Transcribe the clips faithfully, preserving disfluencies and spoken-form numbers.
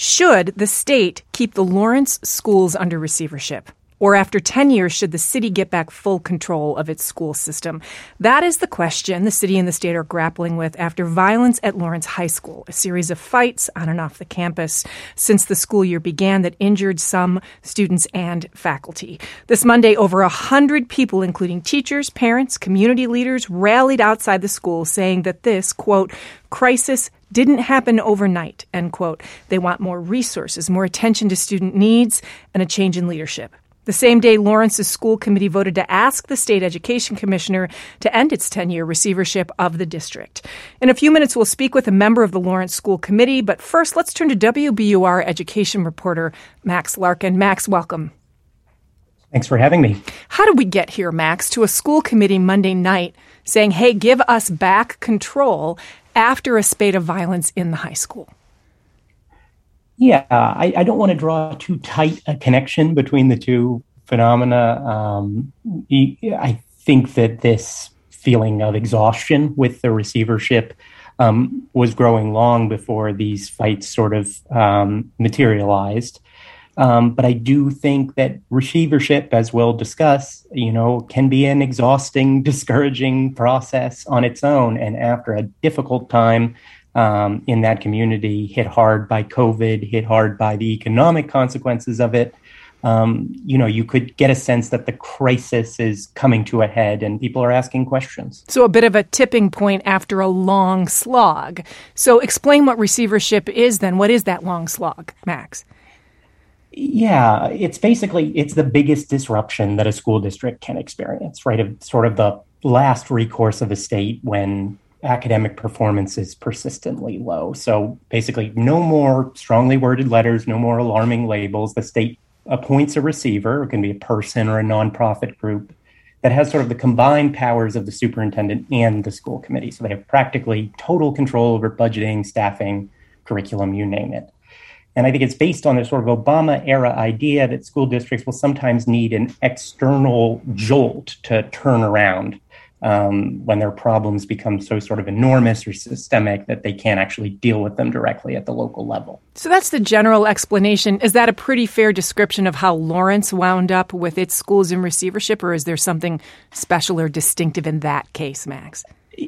Should the state keep the Lawrence schools under receivership? Or after ten years, should the city get back full control of its school system? That is the question the city and the state are grappling with after violence at Lawrence High School, a series of fights on and off the campus since the school year began that injured some students and faculty. This Monday, over one hundred people, including teachers, parents, community leaders, rallied outside the school saying that this, quote, crisis didn't happen overnight, end quote. They want more resources, more attention to student needs, and a change in leadership. The same day, Lawrence's school committee voted to ask the state education commissioner to end its ten-year receivership of the district. In a few minutes, we'll speak with a member of the Lawrence School Committee. But first, let's turn to W B U R education reporter Max Larkin. Max, welcome. Thanks for having me. How did we get here, Max, to a school committee Monday night saying, hey, give us back control after a spate of violence in the high school? Yeah, I, I don't want to draw too tight a connection between the two phenomena. Um, I think that this feeling of exhaustion with the receivership um, was growing long before these fights sort of um, materialized. Um, but I do think that receivership, as we'll discuss, you know, can be an exhausting, discouraging process on its own. And after a difficult time Um, in that community, hit hard by COVID, hit hard by the economic consequences of it, um, you know, you could get a sense that the crisis is coming to a head and people are asking questions. So a bit of a tipping point after a long slog. So explain what receivership is then. What is that long slog, Max? Yeah, it's basically, it's the biggest disruption that a school district can experience, right? It's sort of the last recourse of a state when academic performance is persistently low. So basically, no more strongly worded letters, no more alarming labels. The state appoints a receiver. It can be a person or a nonprofit group that has sort of the combined powers of the superintendent and the school committee. So they have practically total control over budgeting, staffing, curriculum, you name it. And I think it's based on this sort of Obama-era idea that school districts will sometimes need an external jolt to turn around Um, when their problems become so sort of enormous or systemic that they can't actually deal with them directly at the local level. So that's the general explanation. Is that a pretty fair description of how Lawrence wound up with its schools in receivership, or is there something special or distinctive in that case, Max?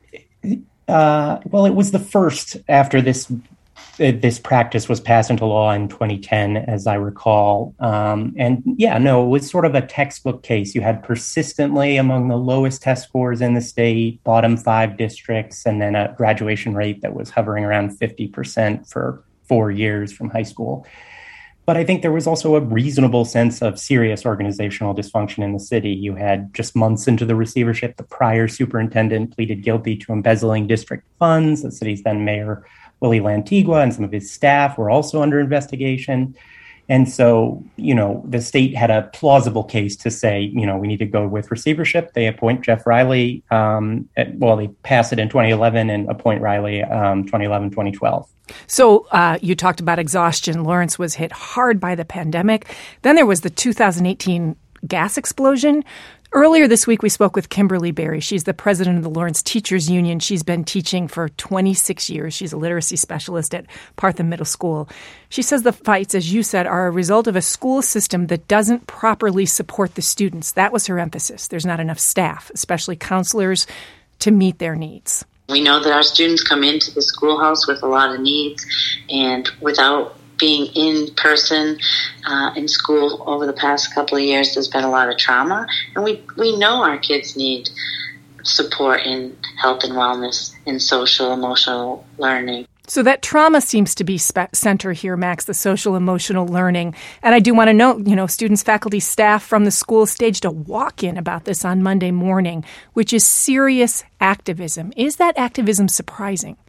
Uh, well, it was the first after this this practice was passed into law in twenty ten, as I recall. Um, and yeah, no, it was sort of a textbook case. You had persistently among the lowest test scores in the state, bottom five districts, and then a graduation rate that was hovering around fifty percent for four years from high school. But I think there was also a reasonable sense of serious organizational dysfunction in the city. You had just months into the receivership, the prior superintendent pleaded guilty to embezzling district funds. The city's then mayor, Willie Lantigua, and some of his staff were also under investigation. And so, you know, the state had a plausible case to say, you know, we need to go with receivership. They appoint Jeff Riley. Um, at, well, they pass it in twenty eleven and appoint Riley um, twenty eleven, twenty twelve. So uh, you talked about exhaustion. Lawrence was hit hard by the pandemic. Then there was the two thousand eighteen gas explosion. Earlier this week, we spoke with Kimberly Berry. She's the president of the Lawrence Teachers Union. She's been teaching for twenty-six years. She's a literacy specialist at Partham Middle School. She says the fights, as you said, are a result of a school system that doesn't properly support the students. That was her emphasis. There's not enough staff, especially counselors, to meet their needs. We know that our students come into the schoolhouse with a lot of needs, and without being in person uh, in school over the past couple of years, there's been a lot of trauma. And we, we know our kids need support in health and wellness, in social, emotional learning. So that trauma seems to be spe- center here, Max, the social emotional learning. And I do want to note, you know, students, faculty, staff from the school staged a walk-in about this on Monday morning, which is serious activism. Is that activism surprising?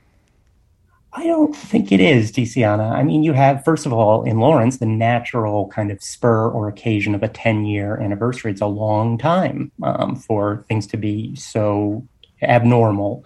I don't think it is, Tiziana. I mean, you have, first of all, in Lawrence, the natural kind of spur or occasion of a ten-year anniversary. It's a long time um, for things to be so abnormal.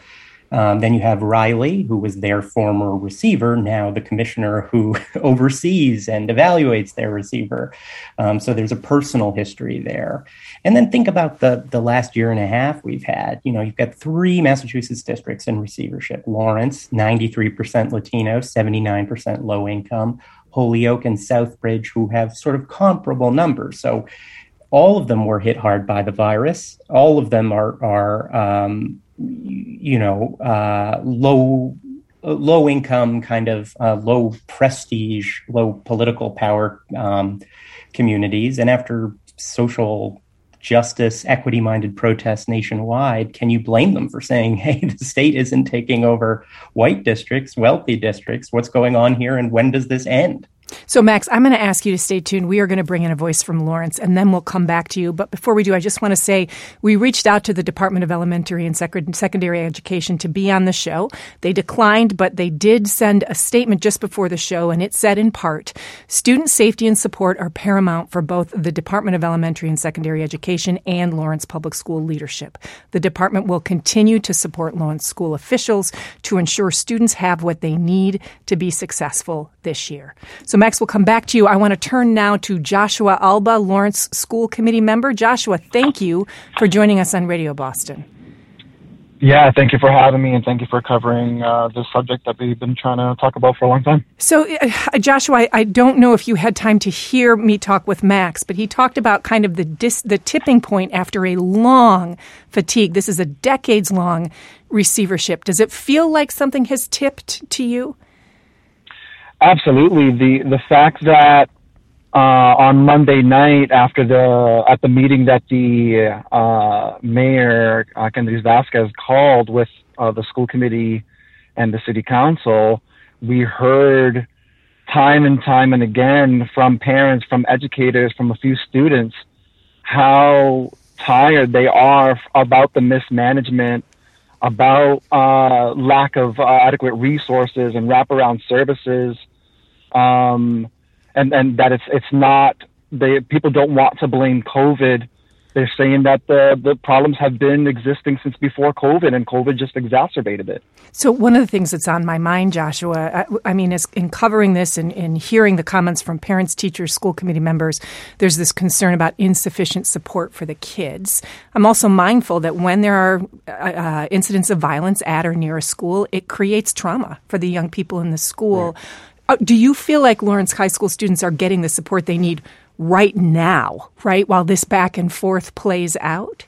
Um, then you have Riley, who was their former receiver, now the commissioner who oversees and evaluates their receiver. Um, so there's a personal history there. And then think about the, the last year and a half we've had. You know, you've got three Massachusetts districts in receivership. Lawrence, ninety-three percent Latino, seventy-nine percent low income. Holyoke and Southbridge, who have sort of comparable numbers. So all of them were hit hard by the virus. All of them are, are um, you know, uh, low low income, kind of uh, low prestige, low political power um, communities. And after social justice, equity-minded protests nationwide, can you blame them for saying, hey, the state isn't taking over white districts, wealthy districts? What's going on here, and when does this end? So, Max, I'm going to ask you to stay tuned. We are going to bring in a voice from Lawrence, and then we'll come back to you. But before we do, I just want to say we reached out to the Department of Elementary and Sec- Secondary Education to be on the show. They declined, but they did send a statement just before the show, and it said in part, student safety and support are paramount for both the Department of Elementary and Secondary Education and Lawrence Public School leadership. The department will continue to support Lawrence school officials to ensure students have what they need to be successful this year. So, Max, we'll come back to you. I want to turn now to Joshua Alba, Lawrence School Committee member. Joshua, thank you for joining us on Radio Boston. Yeah, thank you for having me, and thank you for covering uh, this subject that we've been trying to talk about for a long time. So, uh, Joshua, I, I don't know if you had time to hear me talk with Max, but he talked about kind of the dis- the tipping point after a long fatigue. This is a decades-long receivership. Does it feel like something has tipped to you? Absolutely. The the fact that uh, on Monday night after the at the meeting that the uh, mayor uh, Kendrys Vasquez called with uh, the school committee and the city council, we heard time and time and again from parents, from educators, from a few students, how tired they are about the mismanagement, about uh, lack of uh, adequate resources and wraparound services, um, and and that it's it's not they people don't want to blame COVID. They're saying that the the problems have been existing since before COVID, and COVID just exacerbated it. So one of the things that's on my mind, Joshua, I, I mean, is in covering this and, and hearing the comments from parents, teachers, school committee members, there's this concern about insufficient support for the kids. I'm also mindful that when there are uh, incidents of violence at or near a school, it creates trauma for the young people in the school. Right. Uh, do you feel like Lawrence High School students are getting the support they need right now, right, while this back and forth plays out?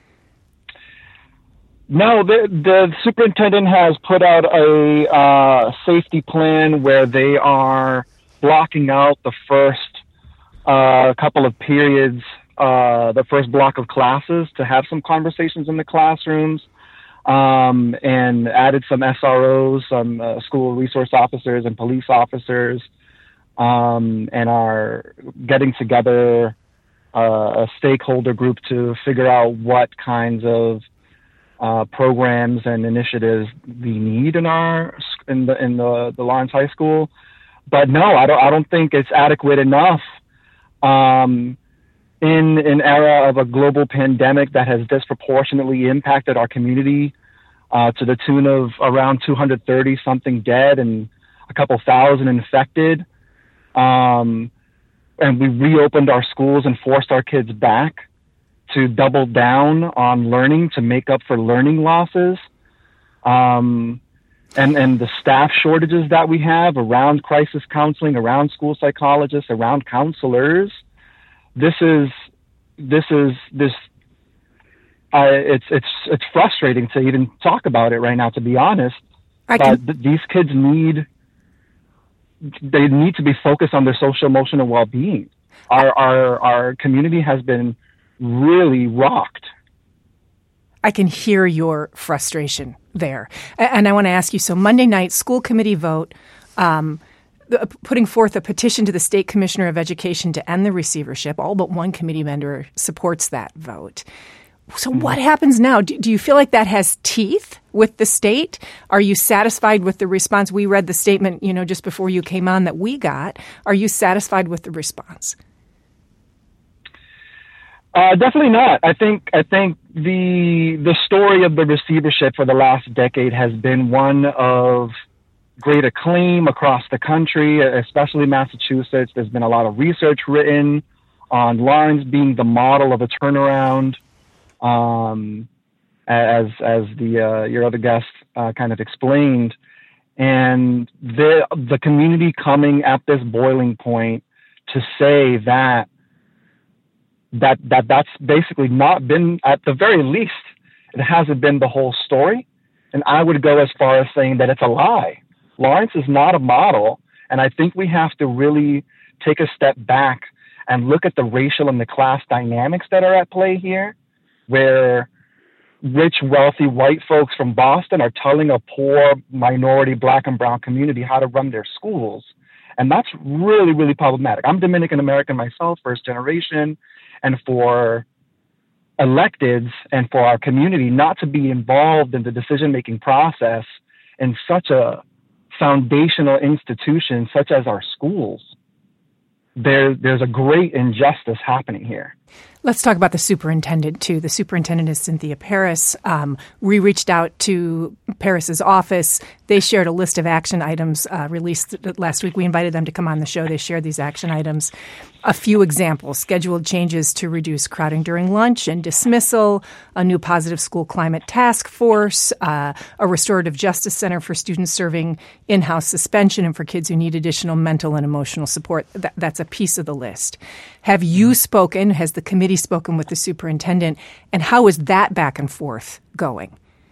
No, the, the superintendent has put out a uh, safety plan where they are blocking out the first uh, couple of periods, uh, the first block of classes to have some conversations in the classrooms, um, and added some S R Os, some uh, school resource officers and police officers, um, and are getting together uh, a stakeholder group to figure out what kinds of Uh, programs and initiatives we need in our in the in the, the Lawrence High School, but no, I don't I don't think it's adequate enough. Um, in an era of a global pandemic that has disproportionately impacted our community, uh, to the tune of around two hundred thirty something dead and a couple thousand infected, um, and we reopened our schools and forced our kids back to double down on learning to make up for learning losses, um, and, and the staff shortages that we have around crisis counseling, around school psychologists, around counselors. This is, this is, this, uh, it's, it's, it's frustrating to even talk about it right now, to be honest. I can... But th- these kids need, they need to be focused on their social emotional well-being. Our, our, our community has been really rocked. I can hear your frustration there. And I want to ask you, so Monday night, school committee vote, um, putting forth a petition to the State Commissioner of Education to end the receivership. All but one committee member supports that vote. So mm-hmm. What happens now? Do, do you feel like that has teeth with the state? Are you satisfied with the response? We read the statement, you know, just before you came on that we got. Are you satisfied with the response? Uh, definitely not. I think I think the the story of the receivership for the last decade has been one of great acclaim across the country, especially Massachusetts. There's been a lot of research written on Lawrence being the model of a turnaround, um, as as the uh, your other guest uh, kind of explained, and the the community coming at this boiling point to say that that that that's basically not been, at the very least, it hasn't been the whole story, and I would go as far as saying that it's a lie. Lawrence is not a model, and I think we have to really take a step back and look at the racial and the class dynamics that are at play here, where rich, wealthy white folks from Boston are telling a poor minority black and brown community how to run their schools. And that's really, really problematic. I'm Dominican American myself, first generation, and for electeds and for our community not to be involved in the decision-making process in such a foundational institution such as our schools, there, there's a great injustice happening here. Let's talk about the superintendent, too. The superintendent is Cynthia Paris. Um, we reached out to Paris's office. They shared a list of action items uh, released last week. We invited them to come on the show. They shared these action items. A few examples: scheduled changes to reduce crowding during lunch and dismissal, a new positive school climate task force, uh, a restorative justice center for students serving in-house suspension and for kids who need additional mental and emotional support. That, that's a piece of the list. Have you spoken, has the committee spoken with the superintendent, and how is that back and forth going?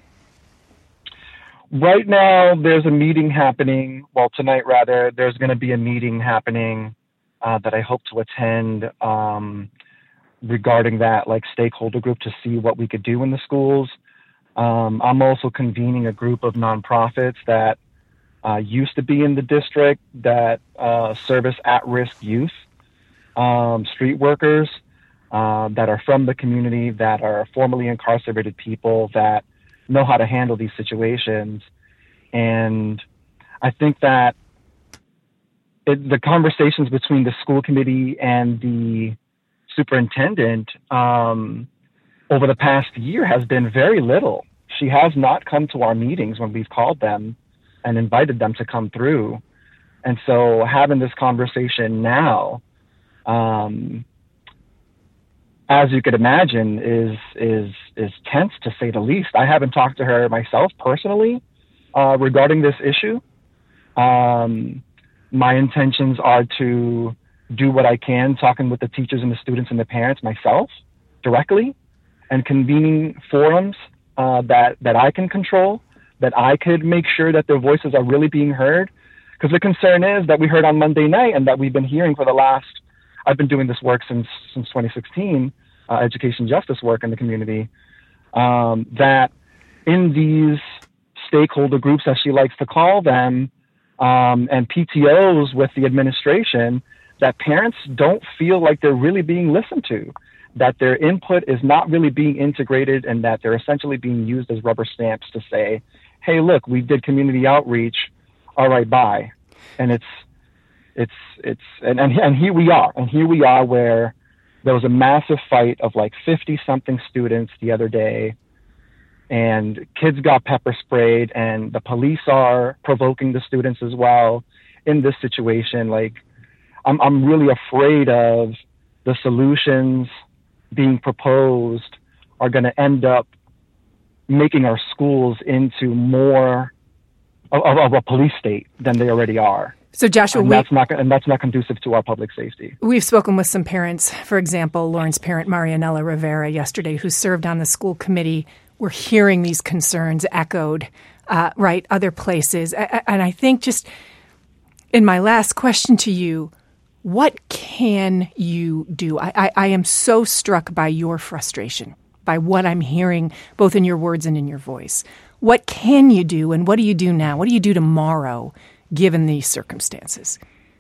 Right now, there's a meeting happening. Well, tonight, rather, there's going to be a meeting happening uh, that I hope to attend um, regarding that, like, stakeholder group to see what we could do in the schools. Um, I'm also convening a group of nonprofits that uh, used to be in the district that uh, service at-risk youth, um, street workers uh, that are from the community, that are formerly incarcerated people that know how to handle these situations. And I think that it, the conversations between the school committee and the superintendent um, over the past year has been very little. She has not come to our meetings when we've called them and invited them to come through. And so having this conversation now, um, as you could imagine, is is is tense, to say the least. I haven't talked to her myself personally uh, regarding this issue. Um, my intentions are to do what I can, talking with the teachers and the students and the parents myself directly, and convening forums uh, that that I can control, that I could make sure that their voices are really being heard. Because the concern is that we heard on Monday night, and that we've been hearing for the last, I've been doing this work since since twenty sixteen, uh, education justice work in the community, um, that in these stakeholder groups, as she likes to call them, um, and P T Os with the administration, that parents don't feel like they're really being listened to, that their input is not really being integrated, and that they're essentially being used as rubber stamps to say, hey, look, we did community outreach, all right, bye. And it's, it's, it's, and, and, and here we are, and here we are where there was a massive fight of like fifty something students the other day, and kids got pepper sprayed, and the police are provoking the students as well in this situation. Like, I'm, I'm really afraid of the solutions being proposed are going to end up making our schools into more of, of a police state than they already are. So Joshua, and we, that's not and that's not conducive to our public safety. We've spoken with some parents, for example, Lauren's parent Marianella Rivera yesterday, who served on the school committee. We're hearing these concerns echoed, uh, right, other places. And I think just in my last question to you, what can you do? I, I, I am so struck by your frustration, by what I'm hearing, both in your words and in your voice. What can you do, and what do you do now? What do you do tomorrow, given these circumstances?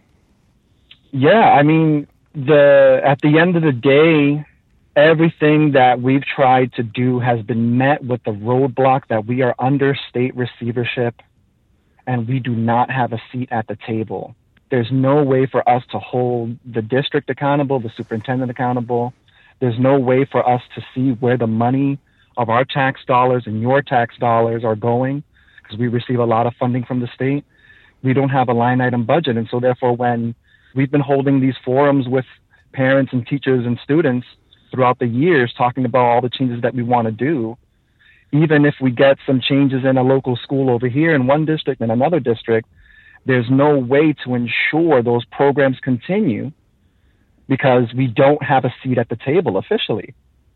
Yeah, I mean, the at the end of the day, everything that we've tried to do has been met with the roadblock that we are under state receivership, and we do not have a seat at the table. There's no way for us to hold the district accountable, the superintendent accountable. There's no way for us to see where the money of our tax dollars and your tax dollars are going, because we receive a lot of funding from the state. We don't have a line item budget. And so therefore, when we've been holding these forums with parents and teachers and students throughout the years, talking about all the changes that we want to do, even if we get some changes in a local school over here in one district and another district, there's no way to ensure those programs continue because we don't have a seat at the table officially.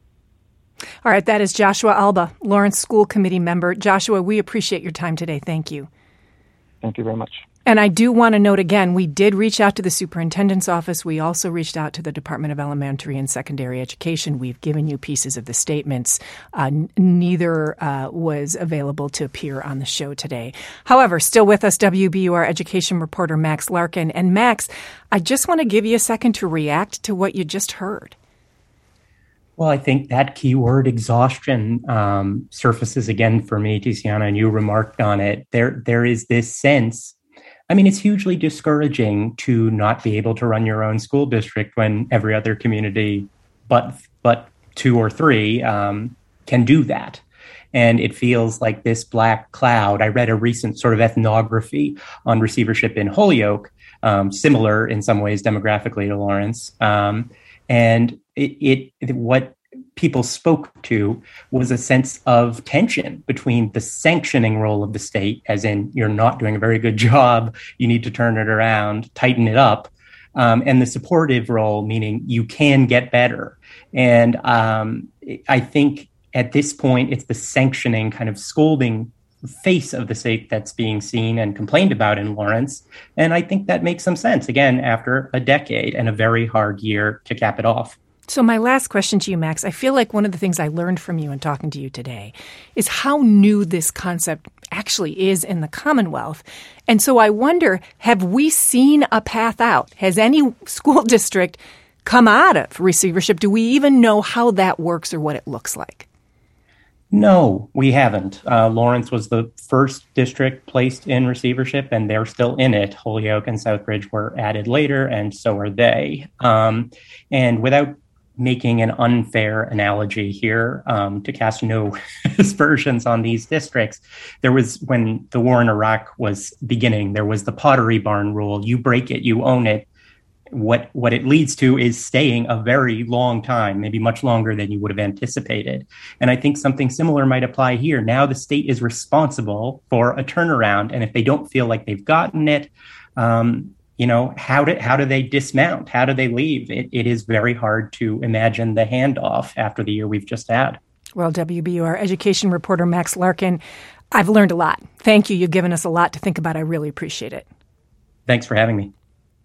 All right, that is Joshua Alba, Lawrence School Committee member. Joshua, we appreciate your time today. Thank you. Thank you very much. And I do want to note again, we did reach out to the superintendent's office. We also reached out to the Department of Elementary and Secondary Education. We've given you pieces of the statements. Uh, n- neither uh, was available to appear on the show today. However, still with us, W B U R education reporter Max Larkin. And Max, I just want to give you a second to react to what you just heard. Well, I think that keyword exhaustion um, surfaces again for me, Tiziana, and you remarked on it. There, there is this sense. I mean, it's hugely discouraging to not be able to run your own school district when every other community, but but two or three, um, can do that. And it feels like this black cloud. I read a recent sort of ethnography on receivership in Holyoke, um, similar in some ways demographically to Lawrence. Um, and it, it what people spoke to was a sense of tension between the sanctioning role of the state, as in you're not doing a very good job, you need to turn it around, tighten it up, um, and the supportive role, meaning you can get better. And um, I think at this point, it's the sanctioning kind of scolding face of the state that's being seen and complained about in Lawrence. And I think that makes some sense, again, after a decade and a very hard year to cap it off. So my last question to you, Max, I feel like one of the things I learned from you in talking to you today is how new this concept actually is in the Commonwealth. And so I wonder, have we seen a path out? Has any school district come out of receivership? Do we even know how that works or what it looks like? No, we haven't. Uh, Lawrence was the first district placed in receivership, and they're still in it. Holyoke and Southbridge were added later, and so are they. Um, and without making an unfair analogy here, um, to cast no aspersions on these districts, there was, when the war in Iraq was beginning, there was the Pottery Barn rule. You break it, you own it. What what it leads to is staying a very long time, maybe much longer than you would have anticipated. And I think something similar might apply here. Now the state is responsible for a turnaround. And if they don't feel like they've gotten it, um, you know, how do, how do they dismount? How do they leave? It, it is very hard to imagine the handoff after the year we've just had. Well, W B U R education reporter Max Larkin, I've learned a lot. Thank you. You've given us a lot to think about. I really appreciate it. Thanks for having me.